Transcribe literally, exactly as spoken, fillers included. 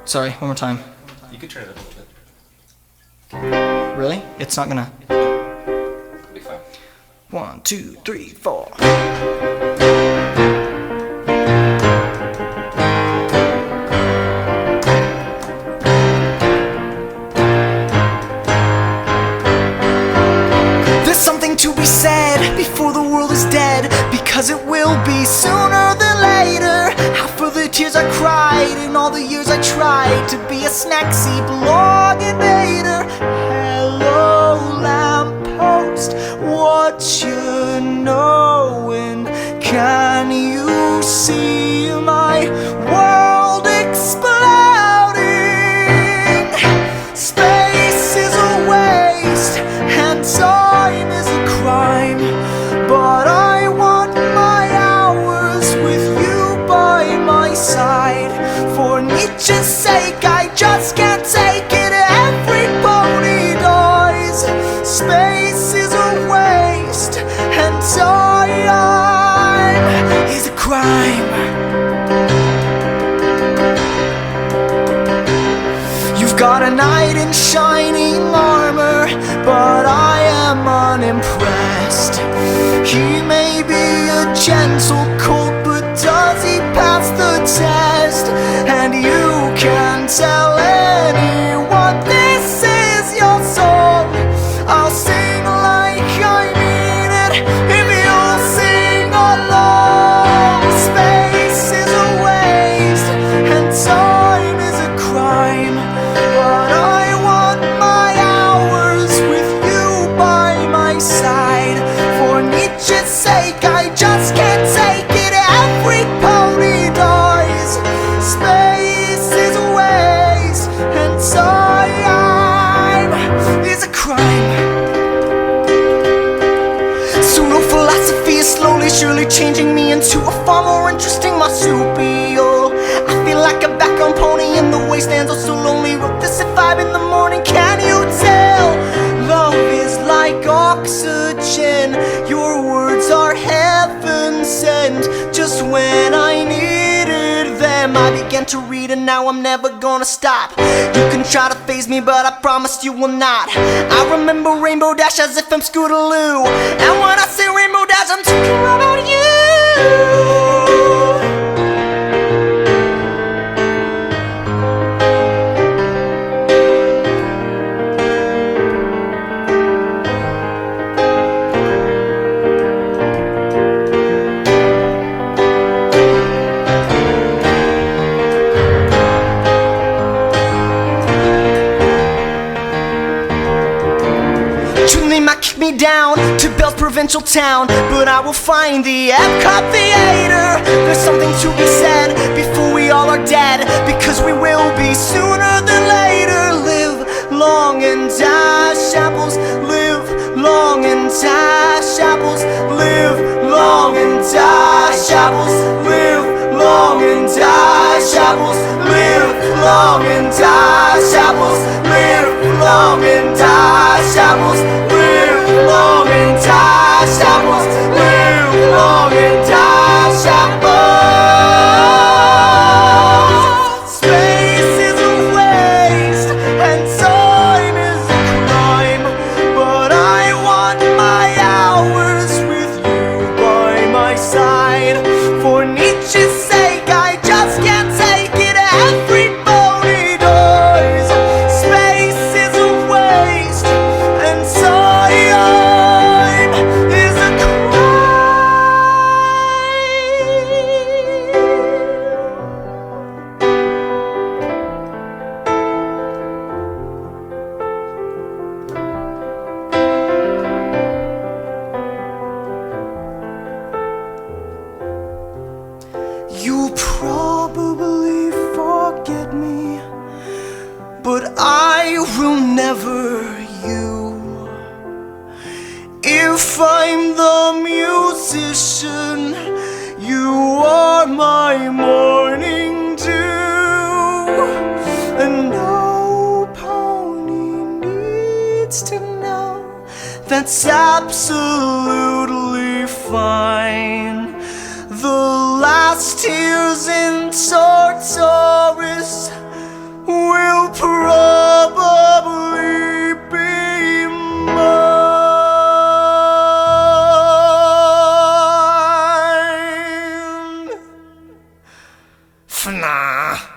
Sorry, one more time. You can turn it up a little bit. Really? It's not gonna... It'll be fine. One, two, three, four. There's something to be said before the world is dead, because it will be sooner than later. Half of the tears I cried in all the years I tried to be a snacksy blog invader. Hello, lamppost, what you knowing? Can you see my world exploding? Space is a waste and time is a crime, but I want my hours with you by my side. For Nietzsche's sake, I just can't take it. Every pony dies. Space is a waste and time is a crime. You've got a knight in shining armor, but I am unimpressed. He may be a gentle colt, but does he pass the test? And you can tell anyone this is your song. I'll sing like I mean it if you'll sing along. Space is a waste and time is a crime, but I want my hours with you by my side. For Nietzsche's sake, I just can't take it. Every pony dies. Space is a waste and time is a crime. Pseudo-philosophy is slowly, surely changing me into a far more interesting marsupial. I feel like a background pony in the wastelands, oh so lonely. Wrote this at five in the morning, can you tell? Love is like oxygen, your words are heaven sent. Just when I needed them, I began to read and now I'm never gonna stop. You can try to faze me, but I promise you will not. I remember Rainbow Dash as if I'm Scootaloo, and when I say Rainbow Dash, I'm talking about you. They might kick me down to Bell's provincial town, but I will find the Epcot Theater. There's something to be said before we all are dead, because we will be sooner than later. Live long and die shambles, live long and die shambles, live long and die shambles, live long and die shambles, live long and die shambles, live long and die shambles, live long and die shambles, live long and die shambles. Space is a waste and time is a crime, but I want my hours with you by my side. For Nietzsche's sake, I just can't take it. Every pony dies. Space is a waste and time is a You'll probably forget me, but I will never you. If I'm the musician, you are my morning dew, and no pony needs to know that's absolutely fine. The last tears in Tartarus Ah.